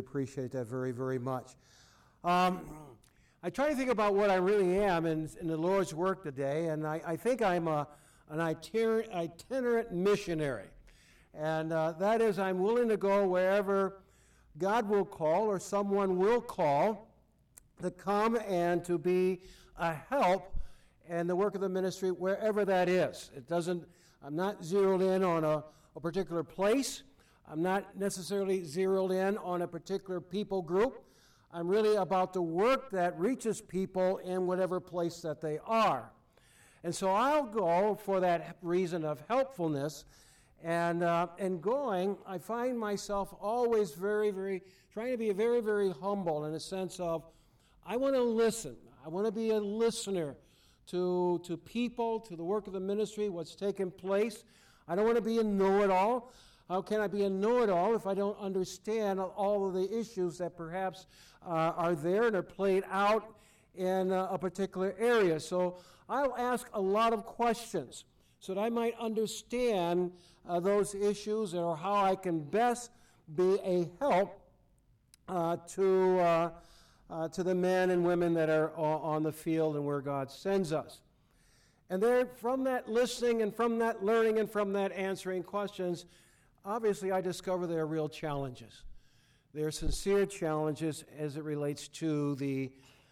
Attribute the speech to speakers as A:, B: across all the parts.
A: appreciate that very, very much. I try to think about what I really am in the Lord's work today, and I think I'm an itinerant missionary. And that is, I'm willing to go wherever God will call or someone will call to come and to be a help in the work of the ministry, wherever that is. I'm not zeroed in on a particular place. I'm not necessarily zeroed in on a particular people group. I'm really about the work that reaches people in whatever place that they are. And so I'll go for that reason of helpfulness. And going, I find myself always trying to be very, very humble in a sense of I want to listen. I want to be a listener to people, to the work of the ministry, what's taking place. I don't want to be a know-it-all. How can I be a know-it-all if I don't understand all of the issues that perhaps are there and are played out in a particular area? So I'll ask a lot of questions so that I might understand those issues or how I can best be a help to the men and women that are on the field and where God sends us. And then from that listening and from that learning and from that answering questions, obviously I discover there are real challenges. There are sincere challenges as it relates to the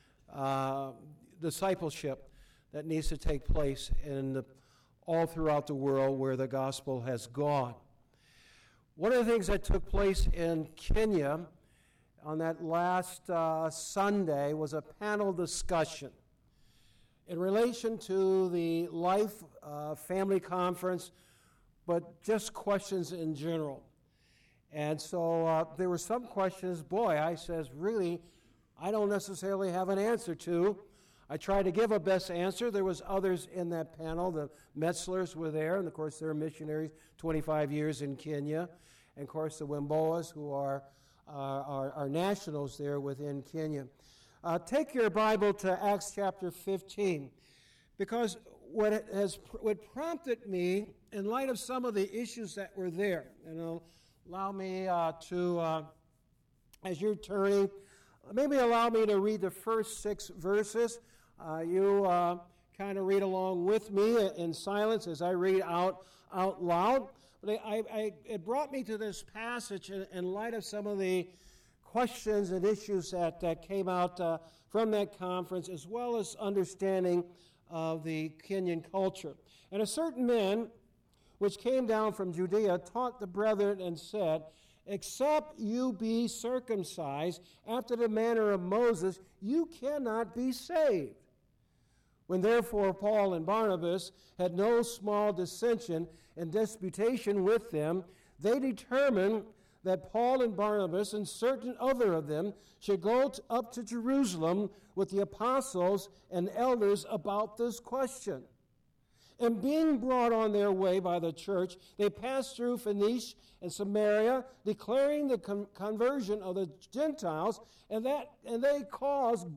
A: discipleship that needs to take place all throughout the world where the gospel has gone. One of the things that took place in Kenya on that last Sunday was a panel discussion in relation to the Life Family Conference, but just questions in general. And so there were some questions, I says, really, I don't necessarily have an answer to. I tried to give a best answer. There was others in that panel. The Metzlers were there, and of course they're missionaries, 25 years in Kenya. And of course the Wimboas, who are nationals there within Kenya. Take your Bible to Acts chapter 15, because what prompted me, in light of some of the issues that were there, and allow me to, as you're turning, maybe allow me to read the first 6 verses. You kind of read along with me in silence as I read out loud. But it brought me to this passage in light of some of the questions and issues that came out from that conference, as well as understanding of the Kenyan culture. And a certain man, which came down from Judea, taught the brethren and said, "Except you be circumcised after the manner of Moses, you cannot be saved." When therefore Paul and Barnabas had no small dissension and disputation with them, they determined that Paul and Barnabas and certain other of them should go up to Jerusalem with the apostles and elders about this question. And being brought on their way by the church, they passed through Phoenicia and Samaria, declaring the conversion of the Gentiles, and they caused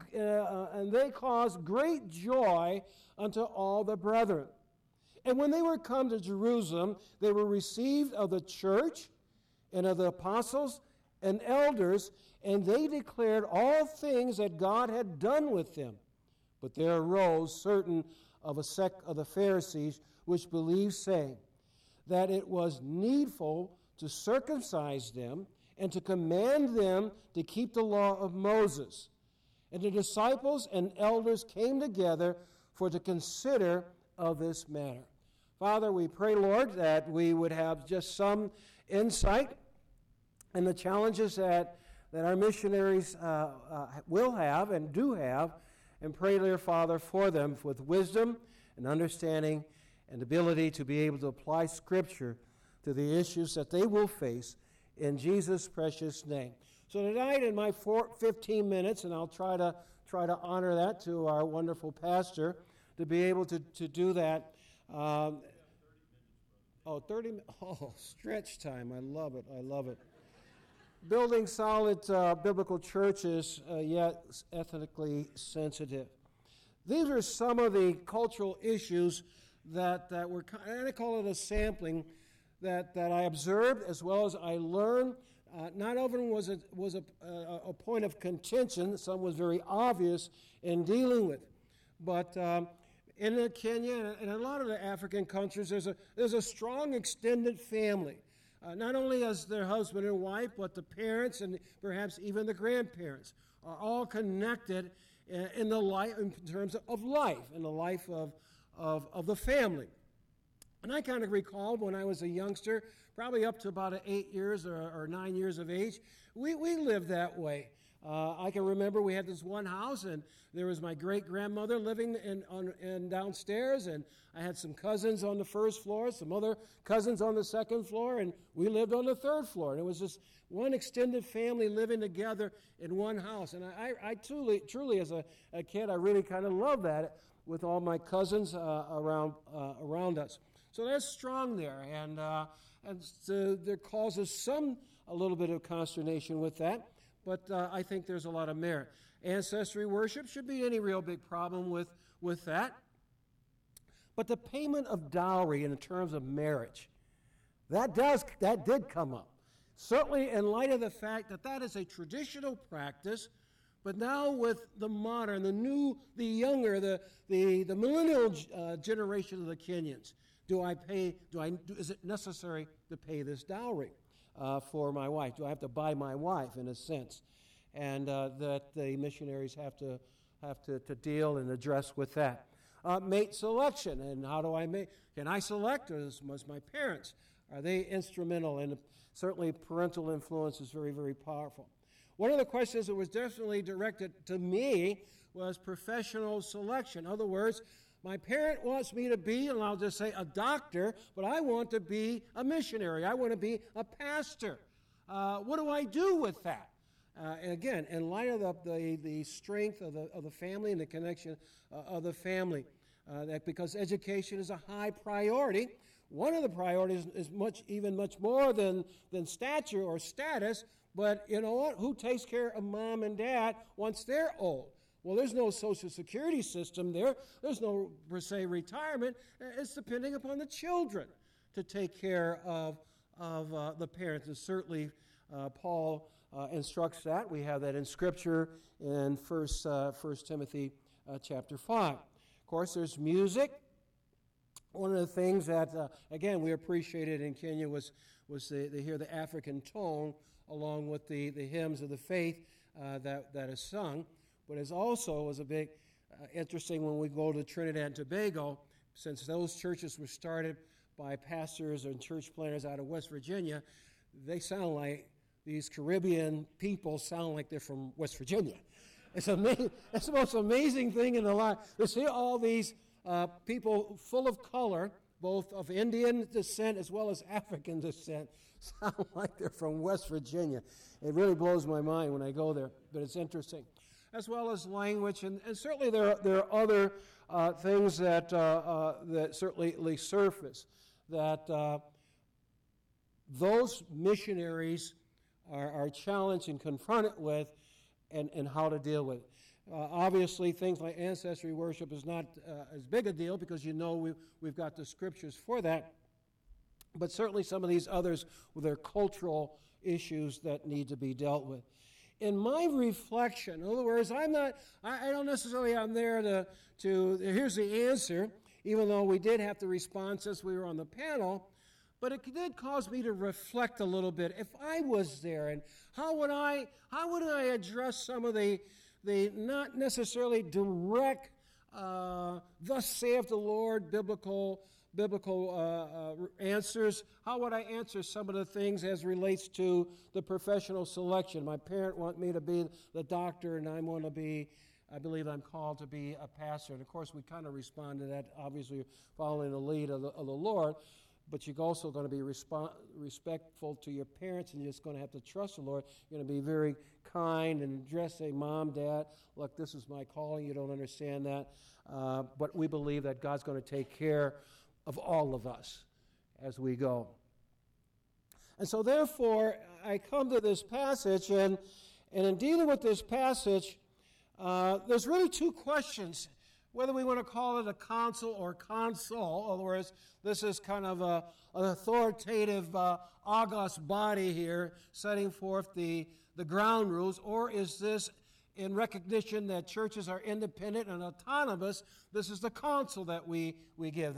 A: great joy unto all the brethren. And when they were come to Jerusalem, they were received of the church and of the apostles and elders, and they declared all things that God had done with them. But there arose certain of a sect of the Pharisees which believed, saying that it was needful to circumcise them and to command them to keep the law of Moses. And the disciples and elders came together for to consider of this matter. Father, we pray, Lord, that we would have just some insight in the challenges that our missionaries will have and do have, and pray, dear Father, for them with wisdom and understanding and ability to be able to apply Scripture to the issues that they will face in Jesus' precious name. So tonight in my 15 minutes, and I'll try to honor that to our wonderful pastor, to be able to do that. 30 minutes. Oh, stretch time. I love it. Building solid biblical churches, yet ethnically sensitive. These are some of the cultural issues that were, and I call it a sampling, that I observed as well as I learned Not often was a point of contention. Some was very obvious in dealing with. But in Kenya and a lot of the African countries, there's a strong extended family. Not only as their husband and wife, but the parents and perhaps even the grandparents are all connected in terms of life, in the life of the family. And I kind of recall when I was a youngster, probably up to about 8 years or 9 years of age, we lived that way. I can remember we had this one house, and there was my great-grandmother living in downstairs, and I had some cousins on the first floor, some other cousins on the second floor, and we lived on the third floor. And it was just one extended family living together in one house. And I truly, as a kid, I really kind of loved that with all my cousins around us. So that's strong there, and so there causes a little bit of consternation with that. But I think there's a lot of merit. Ancestry worship should be any real big problem with that. But the payment of dowry in terms of marriage, that did come up. Certainly in light of the fact that is a traditional practice, but now with the modern, the younger, the millennial generation of the Kenyans, is it necessary to pay this dowry for my wife? Do I have to buy my wife in a sense? And that the missionaries have to deal and address with that. Mate selection, and how do I make? Can I select, or must my parents? Are they instrumental? And certainly parental influence is very, very powerful. One of the questions that was definitely directed to me was professional selection. In other words, my parent wants me to be, and I'll just say, a doctor, but I want to be a missionary. I want to be a pastor. What do I do with that? And again, in light of the strength of the family and the connection of the family, that because education is a high priority, one of the priorities is much more than stature or status. But you know what? Who takes care of mom and dad once they're old? Well, there's no Social Security system there. There's no, per se, retirement. It's depending upon the children to take care of the parents. And certainly, Paul instructs that. We have that in Scripture in 1 Timothy chapter 5. Of course, there's music. One of the things that, again, we appreciated in Kenya was to hear the African tone along with the hymns of the faith that is sung. But it also was a big interesting when we go to Trinidad and Tobago, since those churches were started by pastors and church planters out of West Virginia, they sound like, these Caribbean people sound like they're from West Virginia. It's amazing. It's the most amazing thing in the life. To see all these people full of color, both of Indian descent as well as African descent, sound like they're from West Virginia. It really blows my mind when I go there, but it's interesting. As well as language, and certainly there are other things that certainly surface, that those missionaries are challenged and confronted with, and how to deal with it. Obviously, things like ancestry worship is not as big a deal because we've got the Scriptures for that, but certainly some of these others with their cultural issues that need to be dealt with. In my reflection, in other words, I don't necessarily, I'm there to here's the answer, even though we did have to respond since we were on the panel, but it did cause me to reflect a little bit. If I was there, and how would I address some of the not necessarily direct, thus saith the Lord, biblical answers? How would I answer some of the things as relates to the professional selection? My parent want me to be the doctor, and I believe I'm called to be a pastor. And of course, we kind of respond to that, obviously following the lead of the Lord. But you're also going to be respectful to your parents, and you're just going to have to trust the Lord. You're going to be very kind and say, Mom, Dad, look, this is my calling. You don't understand that. But we believe that God's going to take care of all of us as we go. And so therefore, I come to this passage, and in dealing with this passage, there's really two questions whether we want to call it a council or console, in other words, this is kind of an authoritative, august body here setting forth the ground rules, or is this in recognition that churches are independent and autonomous? This is the council that we give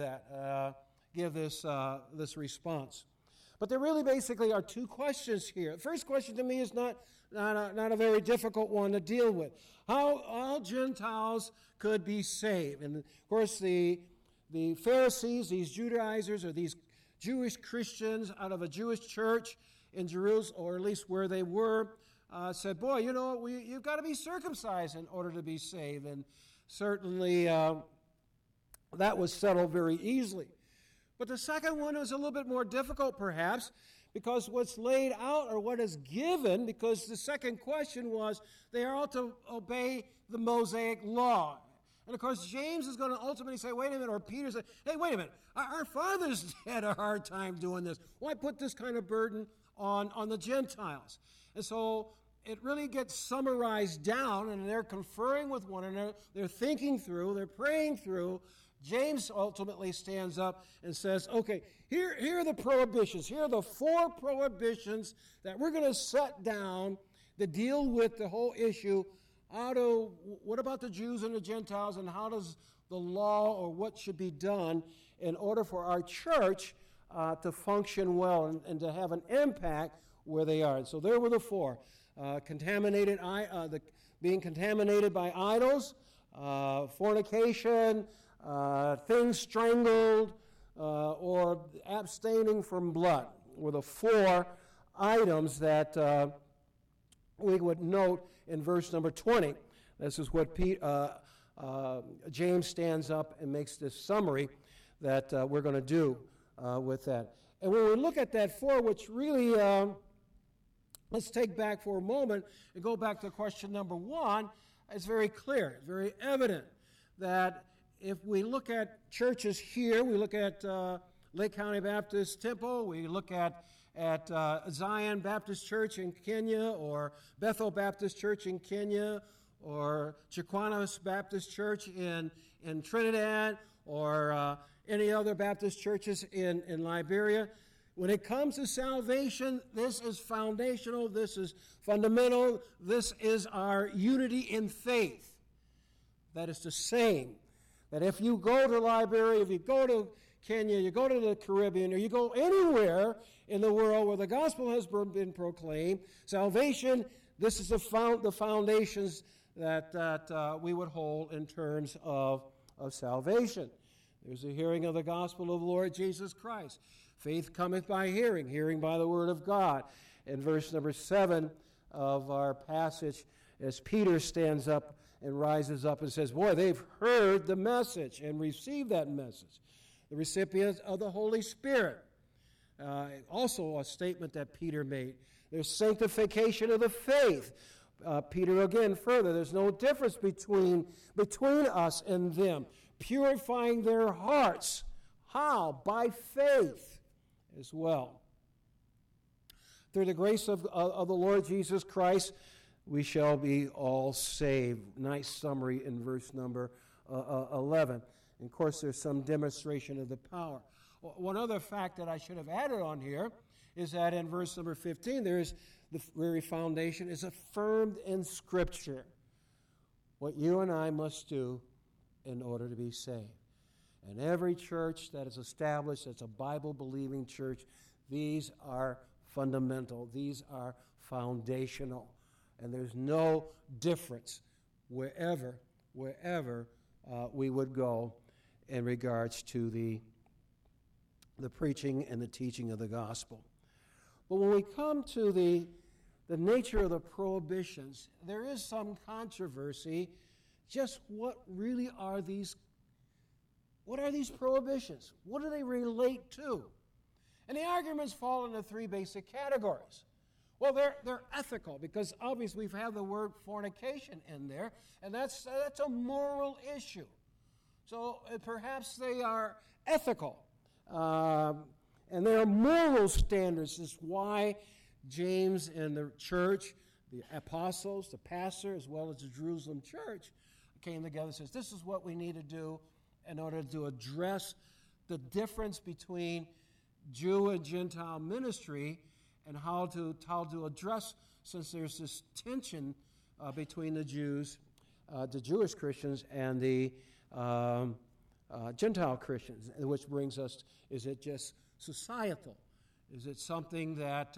A: this response. But there really basically are two questions here. The first question to me is not a very difficult one to deal with. How all Gentiles could be saved. And of course the Pharisees, these Judaizers, or these Jewish Christians out of a Jewish church in Jerusalem, or at least where they were, said, boy, you've got to be circumcised in order to be saved. And certainly that was settled very easily. But the second one was a little bit more difficult, perhaps, because what's laid out or what is given, because the second question was they are all to obey the Mosaic law. And, of course, James is going to ultimately say, wait a minute, or Peter said, hey, wait a minute, our fathers had a hard time doing this. Why put this kind of burden on the Gentiles? And so it really gets summarized down, and they're conferring with one another, they're thinking through, they're praying through. James ultimately stands up and says, okay, here are the prohibitions. Here are the 4 prohibitions that we're going to set down to deal with the whole issue. What about the Jews and the Gentiles, and how does the law or what should be done in order for our church to function well and to have an impact where they are? And so there were the 4. Being contaminated by idols, fornication, things strangled, or abstaining from blood were the 4 items that we would note in verse number 20. This is what James stands up and makes this summary that we're going to do with that. And when we look at that 4, which really, let's take back for a moment and go back to question number 1, it's very clear, it's very evident that if we look at churches here, we look at Lake County Baptist Temple, we look at Zion Baptist Church in Kenya, or Bethel Baptist Church in Kenya, or Chiquanas Baptist Church in Trinidad, or any other Baptist churches in Liberia. When it comes to salvation, this is foundational, this is fundamental, this is our unity in faith. That is the same. That if you go to Liberia, if you go to Kenya, you go to the Caribbean, or you go anywhere in the world where the gospel has been proclaimed, salvation, this is the foundations that we would hold in terms of salvation. There's a hearing of the gospel of the Lord Jesus Christ. Faith cometh by hearing, hearing by the word of God. In verse number 7 of our passage, as Peter stands up and rises up and says, boy, they've heard the message and received that message. The recipients of the Holy Spirit. Also a statement that Peter made. There's sanctification of the faith. Peter again further, there's no difference between us and them. Purifying their hearts. How? By faith as well. Through the grace of the Lord Jesus Christ, we shall be all saved. Nice summary in verse number 11. And of course, there's some demonstration of the power. One other fact that I should have added on here is that in verse number 15, there's the very foundation is affirmed in Scripture. What you and I must do in order to be saved. And every church that is established as a Bible-believing church, these are fundamental. These are foundational. And there's no difference wherever we would go in regards to the preaching and the teaching of the gospel. But when we come to the nature of the prohibitions, there is some controversy. Just what really are these? What are these prohibitions? What do they relate to? And the arguments fall into 3 basic categories. Well, they're ethical, because obviously we've had the word fornication in there, and that's a moral issue. So perhaps they are ethical, and they are moral standards. This is why James and the church, the apostles, the pastor, as well as the Jerusalem church, came together and says, this is what we need to do in order to address the difference between Jew and Gentile ministry and how to address, since there's this tension between the Jews, the Jewish Christians, and the Gentile Christians, which brings us, is it just societal? Is it something that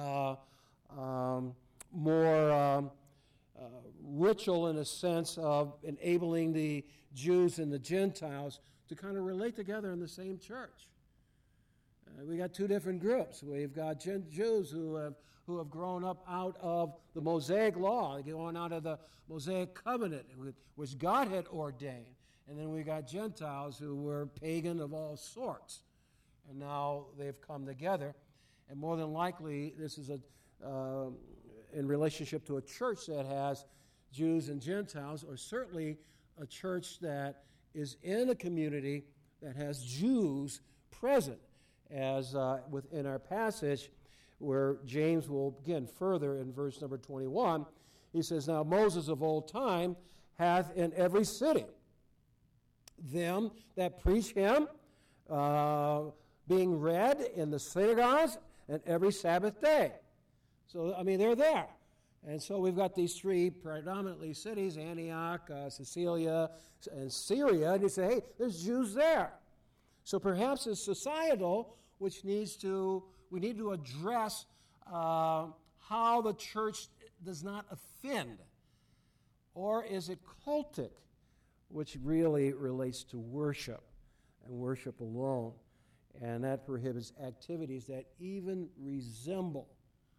A: more ritual in a sense of enabling the Jews and the Gentiles to kind of relate together in the same church? We got two different groups. We've got Jews who have grown up out of the Mosaic law, going out of the Mosaic covenant, which God had ordained. And then we got Gentiles who were pagan of all sorts. And now they've come together. And more than likely, this is in relationship to a church that has Jews and Gentiles, or certainly a church that is in a community that has Jews present, as within our passage where James will begin further in verse number 21. He says, now Moses of old time hath in every city them that preach him, being read in the synagogues and every Sabbath day. So, I mean, they're there. And so we've got these three predominantly cities, Antioch, Cilicia, and Syria, and you say, hey, there's Jews there. So perhaps it's societal, which we need to address how the church does not offend. Or is it cultic, which really relates to worship and worship alone? And that prohibits activities that even resemble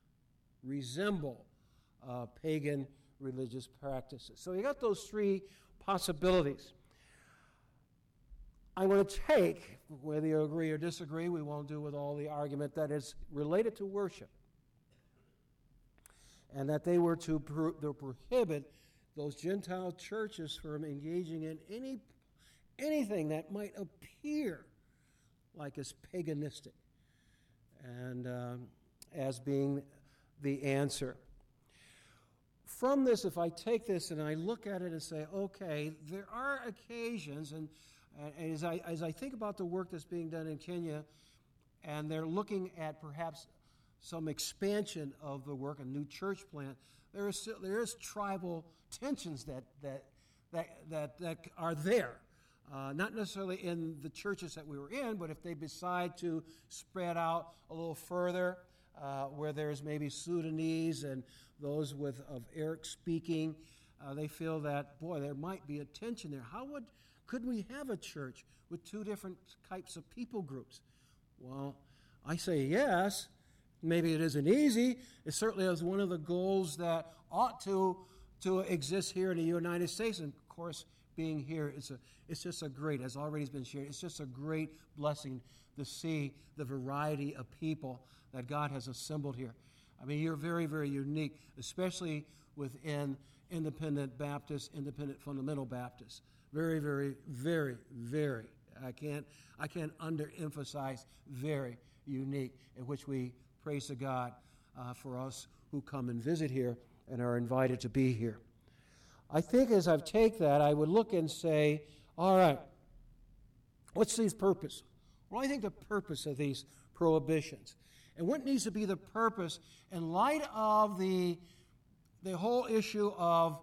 A: pagan religious practices. So you got those three possibilities. I'm going to take, whether you agree or disagree, we won't do with all the argument that is related to worship, and that they were to prohibit those Gentile churches from engaging in anything that might appear like it's paganistic, and as being the answer. From this, if I take this and I look at it and say, okay, there are occasions, and as I think about the work that's being done in Kenya, and they're looking at perhaps some expansion of the work, a new church plant, there is tribal tensions that are there. Not necessarily in the churches that we were in, but if they decide to spread out a little further, where there's maybe Sudanese and those of Arabic speaking, they feel that, boy, there might be a tension there. Could we have a church with two different types of people groups? Well, I say yes. Maybe it isn't easy. It certainly is one of the goals that ought to exist here in the United States. And of course, being here, it's just a great, as already has been shared, it's just a great blessing to see the variety of people that God has assembled here. I mean, you're very, very unique, especially within independent Baptists, independent fundamental Baptists. Very, very, very, very, I can't underemphasize very unique, in which we praise to God for us who come and visit here and are invited to be here. I think as I take that, I would look and say, all right, what's the purpose? Well, I think the purpose of these prohibitions, and what needs to be the purpose in light of the whole issue of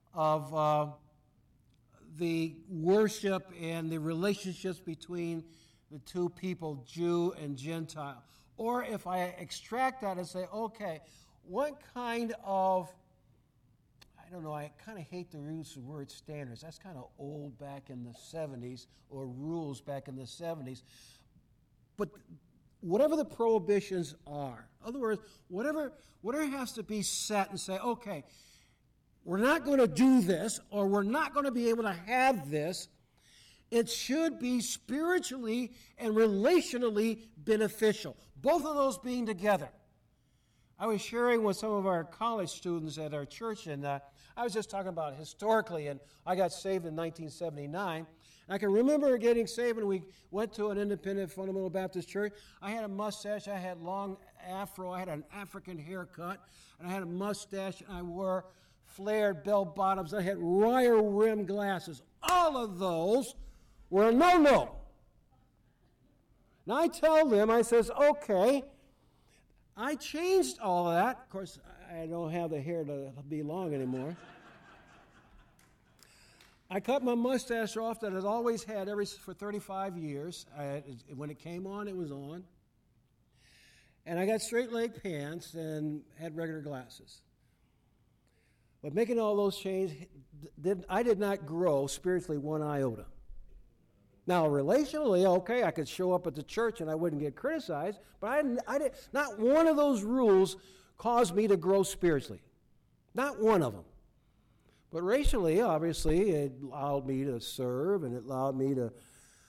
A: the worship and the relationships between the two people, Jew and Gentile. Or if I extract that and say, okay, what kind of, I don't know, I kind of hate to use the word standards. That's kind of old back in the 70s, or rules back in the 70s. But whatever the prohibitions are, in other words, whatever has to be set and say, okay, we're not going to do this, or we're not going to be able to have this, it should be spiritually and relationally beneficial. Both of those being together. I was sharing with some of our college students at our church, and I was just talking about historically, and I got saved in 1979. I can remember getting saved, and we went to an independent fundamental Baptist church. I had a mustache, I had long afro, I had an African haircut, and I had a mustache, and I wore flared bell bottoms. I had wire rim glasses. All of those were a no-no. Now I tell them, I says, okay, I changed all of that. Of course, I don't have the hair to be long anymore. I cut my mustache off that I'd always had for 35 years. When it came on, it was on. And I got straight leg pants and had regular glasses. But making all those changes, I did not grow spiritually one iota. Now, relationally, okay, I could show up at the church and I wouldn't get criticized, but not one of those rules caused me to grow spiritually. Not one of them. But racially, obviously, it allowed me to serve, and it allowed me to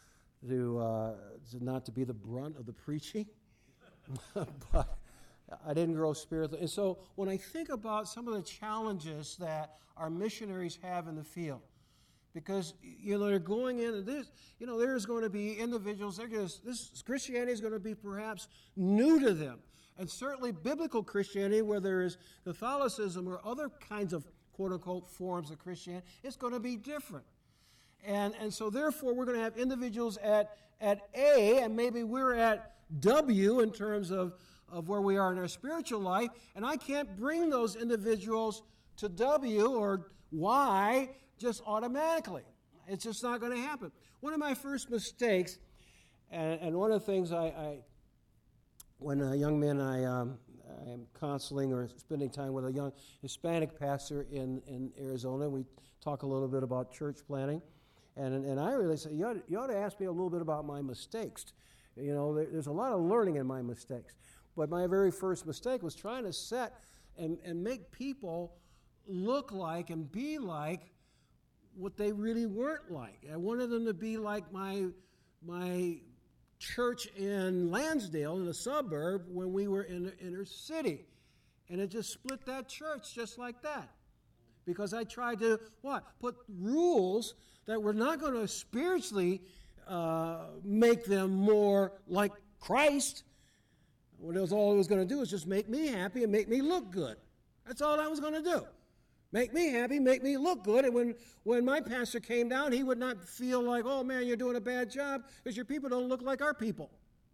A: not to be the brunt of the preaching. But I didn't grow spiritually. And so when I think about some of the challenges that our missionaries have in the field, because, they're going into this, there's going to be individuals, this Christianity is going to be perhaps new to them. And certainly biblical Christianity, where there is Catholicism or other kinds of quote-unquote forms of Christianity, it's going to be different. And so therefore we're going to have individuals at A, and maybe we're at W in terms of where we are in our spiritual life, and I can't bring those individuals to W or Y just automatically. It's just not going to happen. One of my first mistakes, and one of the things when a young man I am counseling or spending time with a young Hispanic pastor in Arizona, we talk a little bit about church planting, and I really say, you ought to ask me a little bit about my mistakes. There's a lot of learning in my mistakes. But my very first mistake was trying to set and make people look like and be like what they really weren't like. I wanted them to be like my church in Lansdale, in the suburb, when we were in the inner city. And it just split that church just like that. Because I tried to, put rules that were not going to spiritually make them more like Christ. All it was going to do was just make me happy and make me look good. That's all I was going to do. Make me happy, make me look good. And when my pastor came down, he would not feel like, oh man, you're doing a bad job because your people don't look like our people.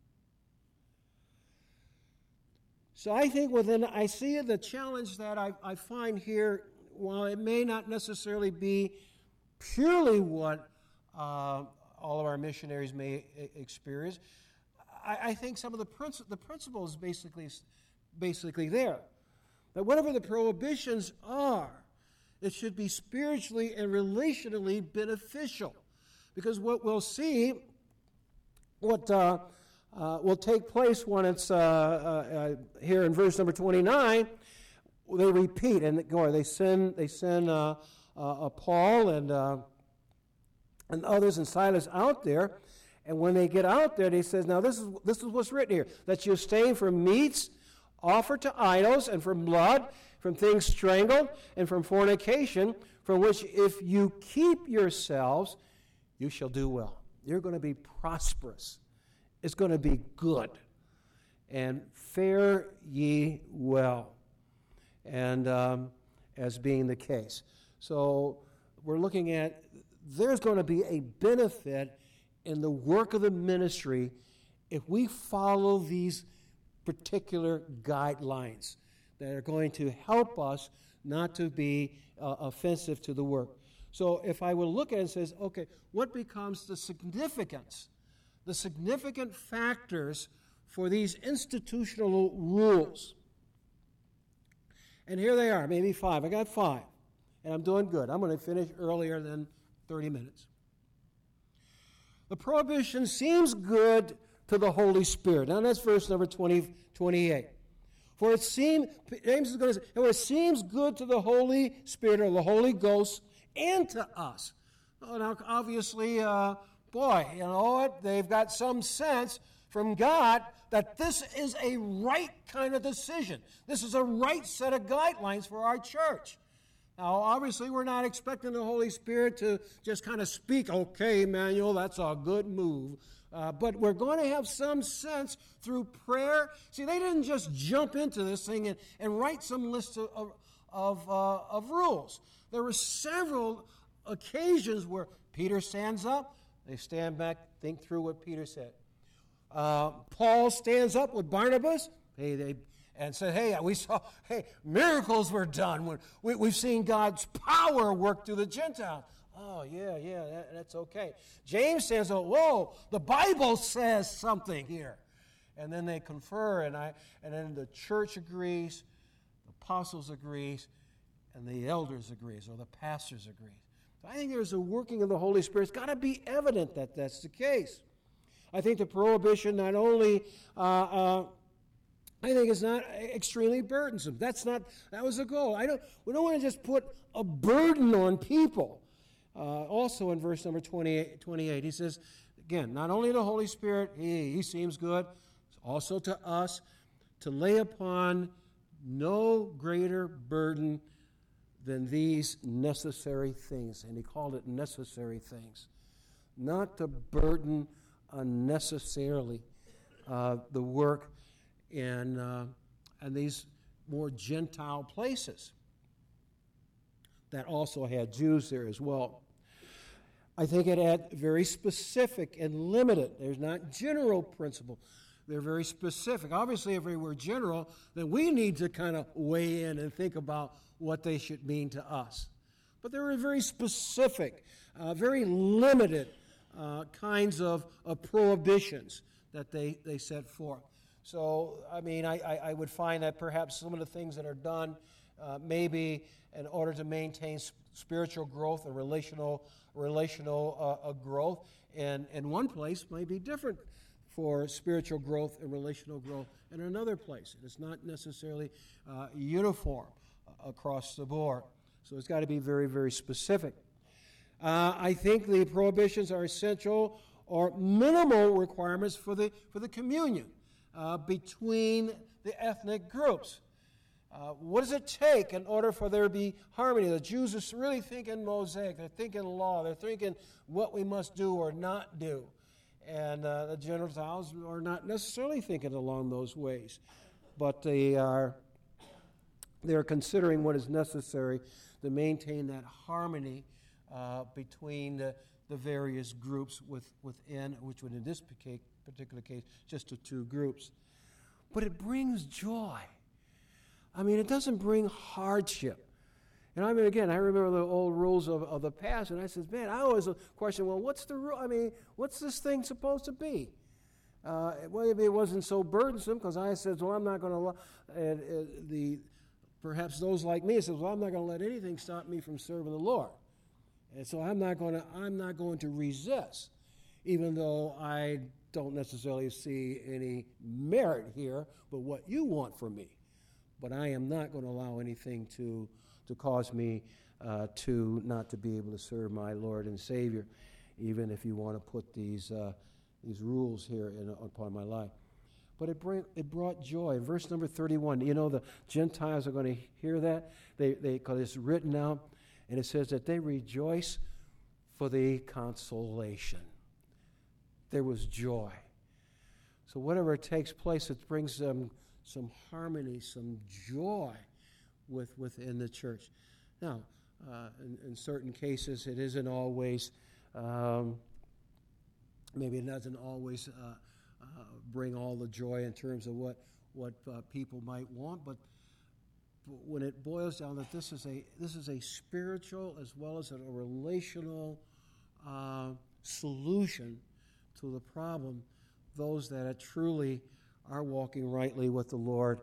A: So I think I see the challenge that I find here, while it may not necessarily be purely what all of our missionaries may experience, I think some of the principles basically there. That whatever the prohibitions are, it should be spiritually and relationally beneficial. Because what we'll see, what will take place when it's here in verse number 29, they repeat and they send Paul and others and Silas out there. And when they get out there, he says, now this is what's written here, that you abstain from meats offered to idols, and from blood, from things strangled, and from fornication, from which if you keep yourselves, you shall do well. You're going to be prosperous. It's going to be good. And fare ye well. And as being the case. So we're looking at, there's going to be a benefit in the work of the ministry if we follow these particular guidelines that are going to help us not to be offensive to the work. So if I will look at it and says, okay, what becomes the significance, the significant factors for these institutional rules? And here they are, maybe 5. I got 5, and I'm doing good. I'm going to finish earlier than 30 minutes. The prohibition seems good to the Holy Spirit. Now that's verse number 28. For it seems, James is going to say, it seems good to the Holy Spirit or the Holy Ghost and to us. Oh, now obviously, they've got some sense from God that this is a right kind of decision. This is a right set of guidelines for our church. Now, obviously, we're not expecting the Holy Spirit to just kind of speak, okay, Emmanuel, that's a good move. But we're going to have some sense through prayer. See, they didn't just jump into this thing and write some list of rules. There were several occasions where Peter stands up, they stand back, think through what Peter said. Paul stands up with Barnabas, and said, miracles were done. We've seen God's power work through the Gentiles. Oh, that's okay. James says, whoa, the Bible says something here. And then they confer, and then the church agrees, the apostles agrees, and the elders agrees, or the pastors agree. So I think there's a working of the Holy Spirit. It's got to be evident that that's the case. I think the prohibition not only, I think it's not extremely burdensome. That was the goal. We don't want to just put a burden on people. Also in verse number 28, he says, again, not only the Holy Spirit, he seems good, also to us, to lay upon no greater burden than these necessary things. And he called it necessary things. Not to burden unnecessarily the work in these more Gentile places that also had Jews there as well. I think it had very specific and limited. There's not general principle. They're very specific. Obviously, if they were general, then we need to kind of weigh in and think about what they should mean to us. But there were very specific, very limited kinds of prohibitions that they set forth. So, I would find that perhaps some of the things that are done maybe in order to maintain spiritual growth and relational growth in one place may be different for spiritual growth and relational growth in another place. It's not necessarily uniform across the board. So it's got to be very, very specific. I think the prohibitions are essential or minimal requirements for the communion between the ethnic groups. What does it take in order for there to be harmony? The Jews are really thinking Mosaic. They're thinking law. They're thinking what we must do or not do. And the Gentiles are not necessarily thinking along those ways. But they're considering what is necessary to maintain that harmony between the various groups within, which would in this particular case, just the two groups. But it brings joy. It doesn't bring hardship. And again, I remember the old rules of the past, and I said, man, I always question, well, what's the rule? What's this thing supposed to be? Maybe it wasn't so burdensome, because I said, well, I'm not going to, perhaps those like me said, well, I'm not going to let anything stop me from serving the Lord. And so I'm not going to resist, even though I don't necessarily see any merit here, but what you want from me. But I am not going to allow anything to cause me to not to be able to serve my Lord and Savior, even if you want to put these rules here upon my life. But it brought joy. Verse number 31, the Gentiles are going to hear that. Because it's written out, and it says that they rejoice for the consolation. There was joy. So whatever takes place, it brings them some harmony, some joy within the church. Now, in certain cases, it isn't always, maybe it doesn't always bring all the joy in terms of what people might want, but when it boils down that this is a spiritual as well as a relational solution to the problem, those that truly are walking rightly with the Lord,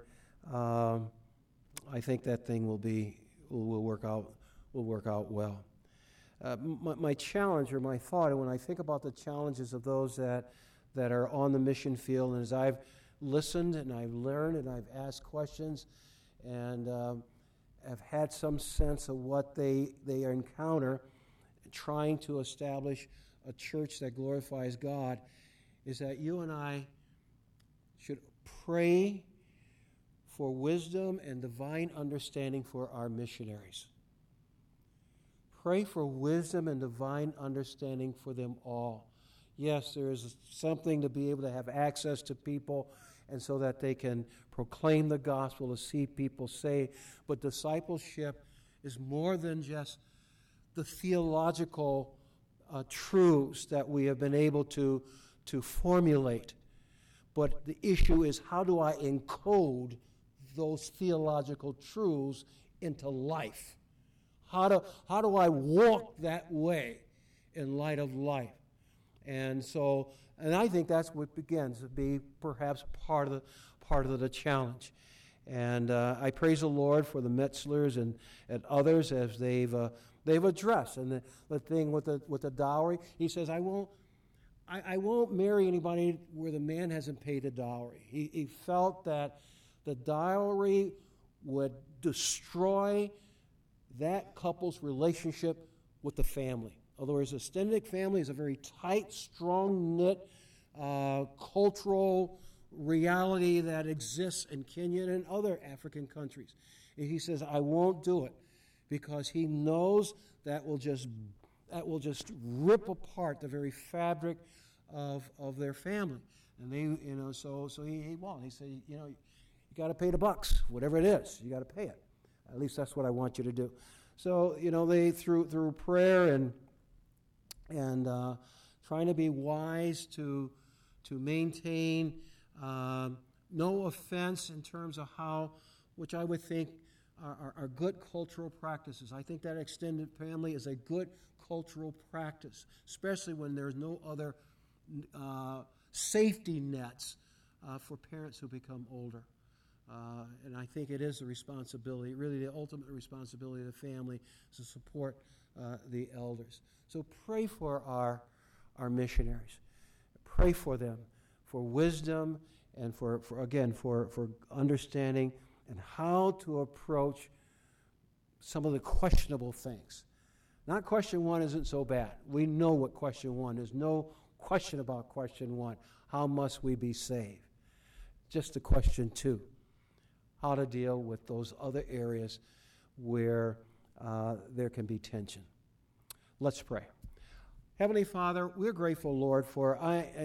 A: I think that thing will work out well. My challenge or my thought, and when I think about the challenges of those that are on the mission field, and as I've listened and I've learned and I've asked questions and have had some sense of what they encounter trying to establish a church that glorifies God, is that you and I should pray for wisdom and divine understanding for our missionaries. Pray for wisdom and divine understanding for them all. Yes, there is something to be able to have access to people and so that they can proclaim the gospel to see people saved. But discipleship is more than just the theological truths that we have been able to formulate. But the issue is, how do I encode those theological truths into life? How do I walk that way in light of life? And I think that's what begins to be perhaps part of the challenge. And I praise the Lord for the Metzlers and others as they've addressed. And the thing with the dowry, he says, I won't marry anybody where the man hasn't paid the dowry. He felt that the dowry would destroy that couple's relationship with the family. In other words, the Stendick family is a very tight, strong-knit cultural reality that exists in Kenya and other African countries. And he says, I won't do it, because he knows that will just rip apart the very fabric of their family. And they, so he won't. He said, you got to pay the bucks, whatever it is. You got to pay it. At least that's what I want you to do. So, they through prayer and trying to be wise to maintain no offense in terms of which I would think are good cultural practices. I think that extended family is a good cultural practice, especially when there's no other safety nets for parents who become older. And I think it is the responsibility, really the ultimate responsibility of the family, to support the elders. So pray for our missionaries. Pray for them, for wisdom and for understanding and how to approach some of the questionable things. Not question one isn't so bad. We know what question one is. No question about question one. How must we be saved? Just the question two. How to deal with those other areas where there can be tension. Let's pray. Heavenly Father, we're grateful, Lord, for